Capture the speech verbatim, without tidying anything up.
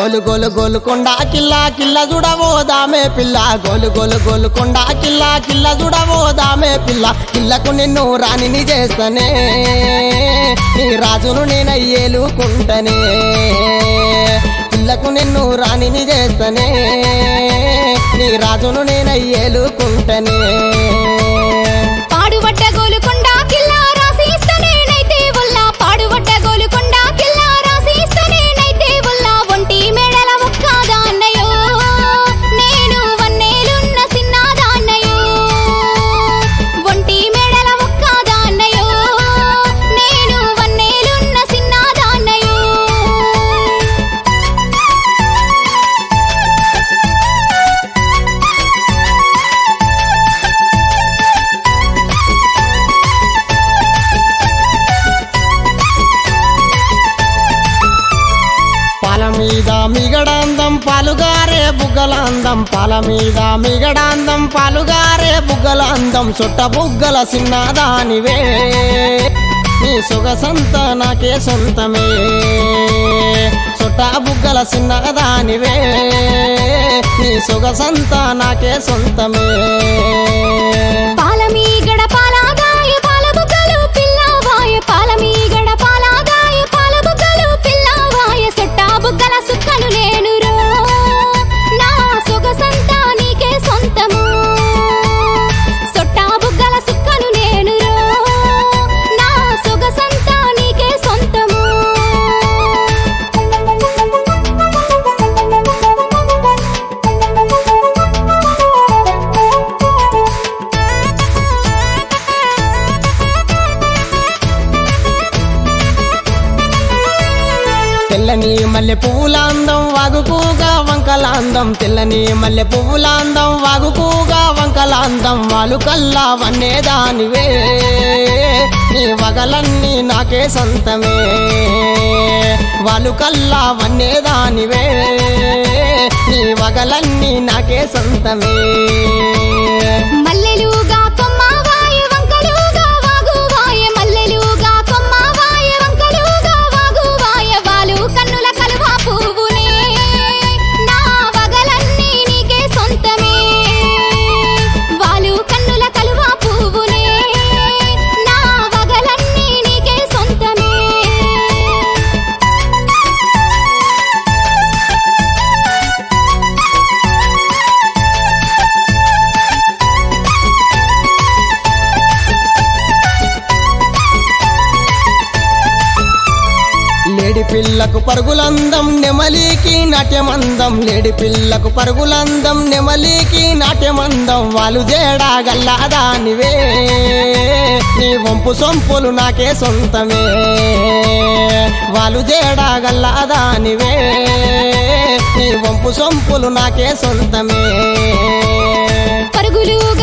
గోలు గోలు గోలుకొండ కిల్లా కిల్ల జుడవోదామే పిల్ల గోలు గోలు గోలుకొండ కిల్లా కిల్ల జుడవోదామే పిల్ల కిల్లకు నిన్ను రాణిని చేస్తనే నీ రాజును నేనయ్యేలుకుంటనే కిల్లకు నిన్ను రాణిని చేస్తనే నీ రాజును నేనయ్యేలుకుంటనే పాడుబడ్డ గోలుకొండ కిల్లా రాసిస్తనేనైతే ఉల్లా పాడుబడ్డ గోలుకొండ కిల్లా రాసిస్తనేనైతే ఉల్లా ఒంటి మేడల ముక్కాదాన్నయో నేను వన్నేలున్న సిన్నాదాన్నయో ఒంటి మేడల ముక్కాదాన్నయో నేను వన్నేలున్న సిన్నాదాన్నయో పాల మీద మిగడాందం పాలుగారే బుగ్గలాందం పాల మీద మిగడాందం పాలుగారే బుగ్గలాందం చుట్ట బుగ్గల సిన్నదానివే నీ సొగసంత నాకే సొంతమే చుట్ట బుగ్గల సిన్నదానివే నీ సొగసంత నాకే సొంతమే పాల మీగడ పాలగాయ పాల బుగ్గలు పిల్లవాయ పాల మీగడ పాలగాయ పాల బుగ్గలు పిల్లవాయ సొట్టా బుగ్గల సుక్కను నేనురో నా సొగసంతా నీకే సొంతము సొట్టా బుగ్గల సుక్కను నేనురో నా సొగసంతా నీకే సొంతము తెల్లని మల్లె పువ్వులాందం వాగుకూగా వంకలాందం తెల్లని మల్లె పువ్వులాందం వాగుకూగా వంకలాందం వాళ్ళు కల్లా వన్నేదానివే నీ వగలన్నీ నాకే సొంతమే వాళ్ళు కల్లా వన్నేదానివే నీ వగలన్నీ నాకే సొంతమే మల్లెలుగా కొమ్మవాయ వంకలుగా వాగువాయ మల్లెలుగా కొమ్మవాయ వంకలుగా వాగువాయ వాలు కన్నుల కలువ పువ్వునే నా వగలన్నీ నీకే సొంతమే వాలు కన్నుల కలువ పువ్వునే నా వగలన్నీ నీకే సొంతమే లేడి పిల్లకు పరుగులందం నెమలికి నాట్యమందం లేడి పిల్లకు పరుగులందం నెమలికి నాట్యమందం వాళ్ళు జేడా గల్లాదానివే నీ వంపు సొంపులు నాకే సొంతమే వాళ్ళు జేడా గల్లాదానివే నీ వంపు సొంపులు నాకే సొంతమే పరుగులుగా